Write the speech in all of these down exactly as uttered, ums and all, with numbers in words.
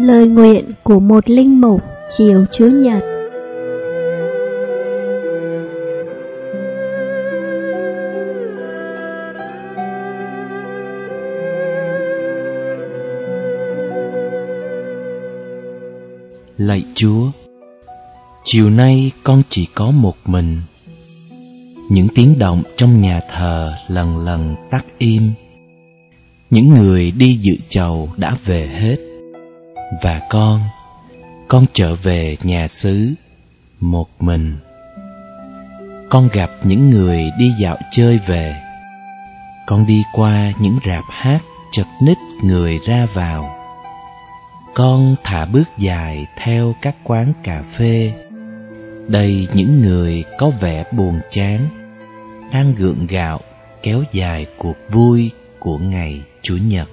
Lời nguyện của một linh mục chiều Chúa Nhật. Lạy Chúa, chiều nay con chỉ có một mình. Những tiếng động trong nhà thờ lần lần tắt im. Những người đi dự chầu đã về hết. Và con, con trở về nhà xứ một mình. Con gặp những người đi dạo chơi về. Con đi qua những rạp hát chật ních người ra vào. Con thả bước dài theo các quán cà phê. Đầy những người có vẻ buồn chán, đang gượng gạo kéo dài cuộc vui của ngày Chủ nhật.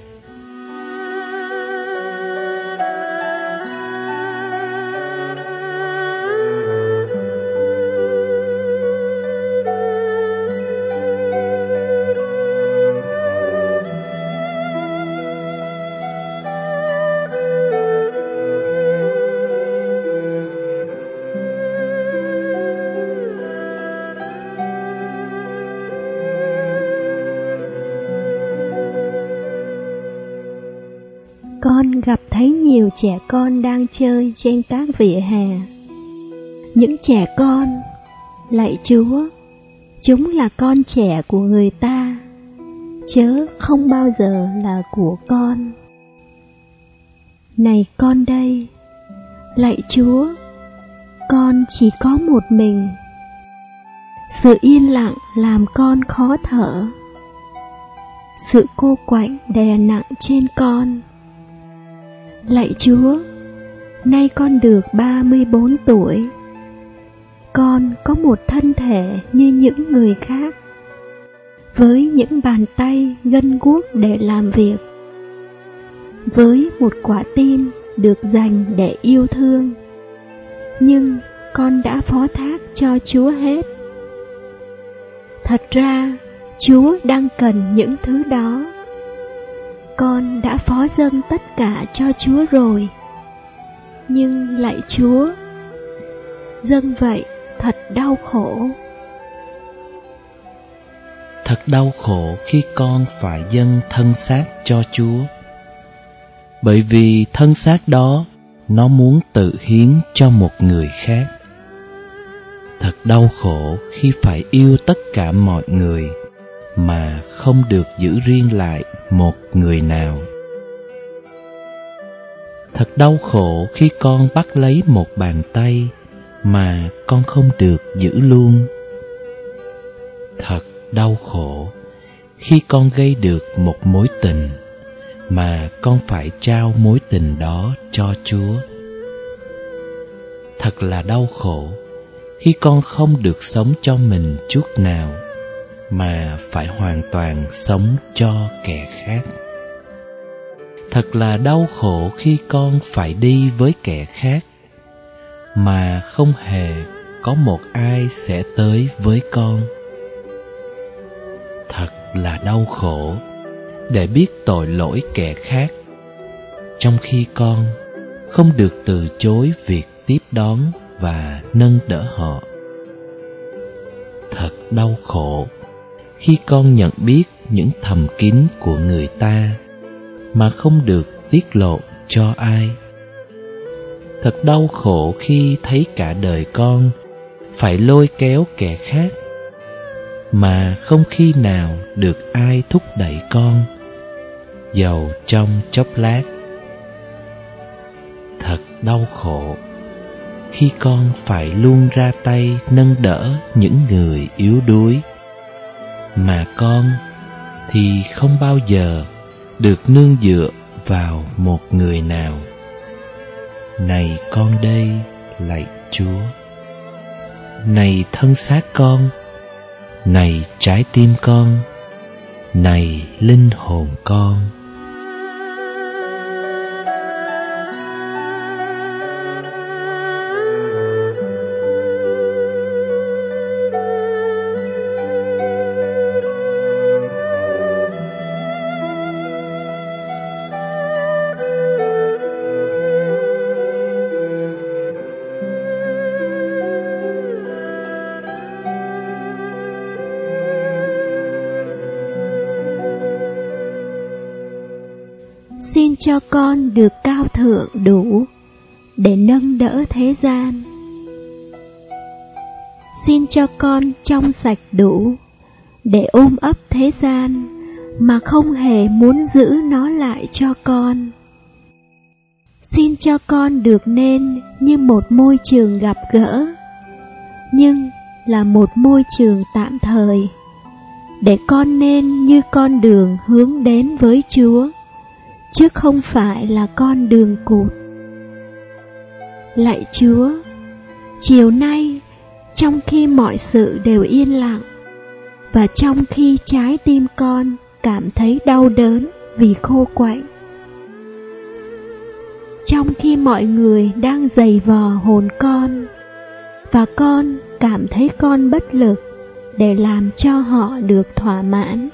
Con gặp thấy nhiều trẻ con đang chơi trên các vỉa hè. Những trẻ con, lạy Chúa, chúng là con trẻ của người ta, chớ không bao giờ là của con. Này con đây, lạy Chúa, con chỉ có một mình. Sự yên lặng làm con khó thở. Sự cô quạnh đè nặng trên con. Lạy Chúa, nay con được ba mươi bốn tuổi. Con có một thân thể như những người khác, với những bàn tay gân guốc để làm việc, với một quả tim được dành để yêu thương. Nhưng con đã phó thác cho Chúa hết. Thật ra, Chúa đang cần những thứ đó. Con đã phó dâng tất cả cho Chúa rồi. Nhưng lạy Chúa, dâng vậy thật đau khổ. Thật đau khổ khi con phải dâng thân xác cho Chúa. Bởi vì thân xác đó nó muốn tự hiến cho một người khác. Thật đau khổ khi phải yêu tất cả mọi người mà không được giữ riêng lại một người nào. Thật đau khổ khi con bắt lấy một bàn tay mà con không được giữ luôn. Thật đau khổ khi con gây được một mối tình mà con phải trao mối tình đó cho Chúa. Thật là đau khổ khi con không được sống cho mình chút nào mà phải hoàn toàn sống cho kẻ khác. Thật là đau khổ khi con phải đi với kẻ khác mà không hề có một ai sẽ tới với con. Thật là đau khổ để biết tội lỗi kẻ khác, trong khi con không được từ chối việc tiếp đón và nâng đỡ họ. Thật đau khổ khi con nhận biết những thầm kín của người ta mà không được tiết lộ cho ai. Thật đau khổ khi thấy cả đời con phải lôi kéo kẻ khác mà không khi nào được ai thúc đẩy con, dầu trong chốc lát. Thật đau khổ khi con phải luôn ra tay nâng đỡ những người yếu đuối, mà con thì không bao giờ được nương dựa vào một người nào. Này con đây, lạy Chúa. Này thân xác con, này trái tim con, này linh hồn con. xin cho con được cao thượng đủ để nâng đỡ thế gian. Xin cho con trong sạch đủ để ôm ấp thế gian mà không hề muốn giữ nó lại cho con. Xin cho con được nên như một môi trường gặp gỡ, nhưng là một môi trường tạm thời, để con nên như con đường hướng đến với Chúa, chứ không phải là con đường cụt. Lạy Chúa, chiều nay, trong khi mọi sự đều yên lặng, và trong khi trái tim con cảm thấy đau đớn vì khô quạnh, trong khi mọi người đang giày vò hồn con, và con cảm thấy con bất lực để làm cho họ được thỏa mãn,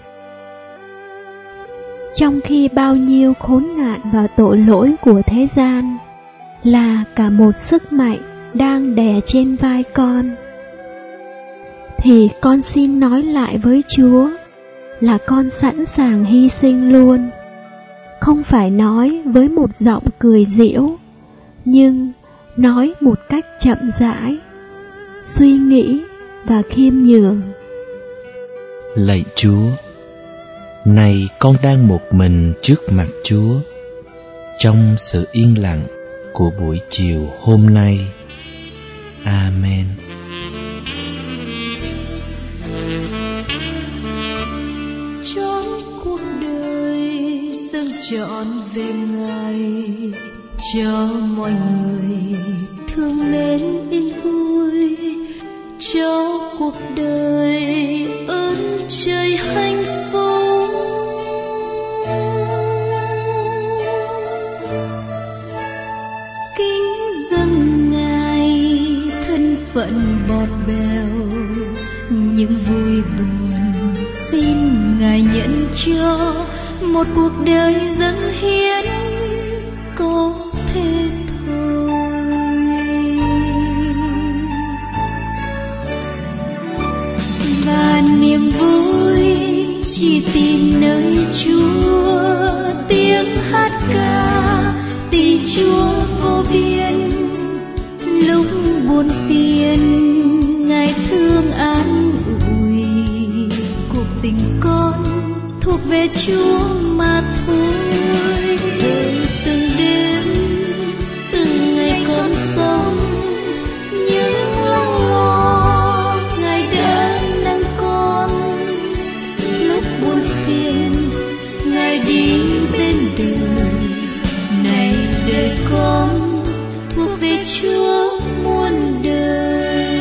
trong khi bao nhiêu khốn nạn và tội lỗi của thế gian là cả một sức mạnh đang đè trên vai con, thì con xin nói lại với Chúa là con sẵn sàng hy sinh luôn, không phải nói với một giọng cười giễu, nhưng nói một cách chậm rãi, suy nghĩ và khiêm nhường. Lạy Chúa, này con đang một mình trước mặt Chúa, trong sự yên lặng của buổi chiều hôm nay. Amen. Trong cuộc đời dâng trọn về Ngài, cho mọi người thương mến yên vui, cho cuộc đời ơn trời hạnh phúc. Kính dâng Ngài thân phận bọt bèo, những vui buồn xin Ngài nhận cho, một cuộc đời dâng hiến có thế thôi. Và niềm vui chỉ tìm nơi Chúa, tiếng hát ca tình Chúa vô biên. Lúc buồn phiền Ngài thương an ủi, cuộc tình con thuộc về Chúa mà thôi. Rồi từng đêm từng ngày con sống, những lo lo Ngài đã nâng con. Lúc buồn phiền Ngài đi bên đời, này đời con thuộc về Chúa muôn đời.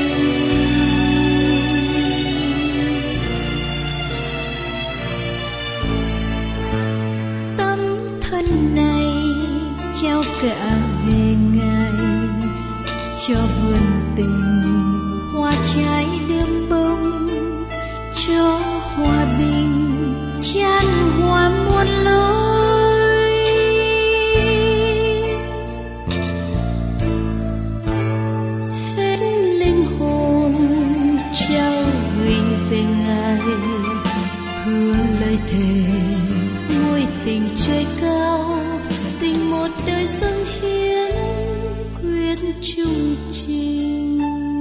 Tấm thân này trao cả về Ngài, cho vườn tình hoa trái đơm bông, cho hòa bình chan hòa muôn lối. Hết linh hồn trao gửi về Ngài, hứa lời thề nuôi tình trời cao, tình một đời dâng hiến quyết chung trình.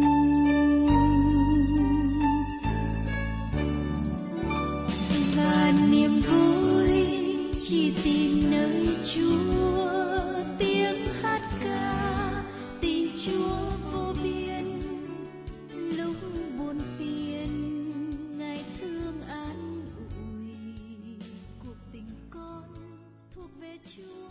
Và niềm vui chỉ tìm nơi Chúa, tiếng hát ca tình Chúa vô biên. Lúc buồn phiền Ngài thương an ủi, cuộc tình con thuộc về Chúa.